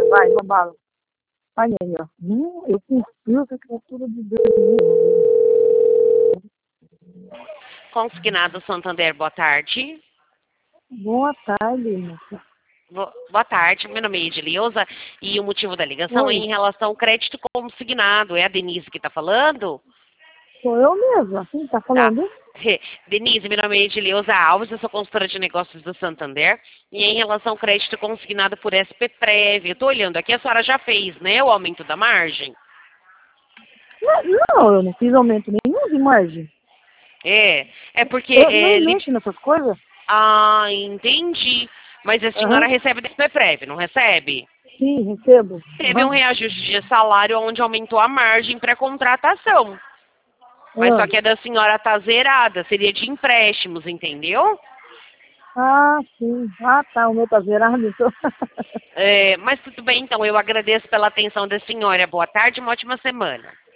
vai, uma bala. Olha aí, ó. Eu confio que a criatura de Deus. Consignado Santander, boa tarde. Boa tarde, moça. Boa tarde, meu nome é Edileuza e o motivo da ligação é Oi, em relação ao crédito consignado. É a Denise que está falando? sou eu mesma. Quem tá Tá. falando? Denise, meu nome é Edileuza Alves, eu sou consultora de negócios do Santander. E em relação ao crédito consignado por SPPrev, eu estou olhando aqui, a senhora já fez, né, o aumento da margem? Não, eu não fiz aumento nenhum de margem. É porque Eu nem mexo nessas coisas. Ah, entendi. Mas a senhora Aham. recebe da SPPrev, não recebe? Sim, recebo. Teve um Aham. reajuste de salário onde aumentou a margem para contratação. Mas só Ah. que a da senhora tá zerada, seria de empréstimos, entendeu? Sim. Ah, tá. O meu tá zerado, então. Mas tudo bem, então. Eu agradeço pela atenção da senhora. Boa tarde, uma ótima semana.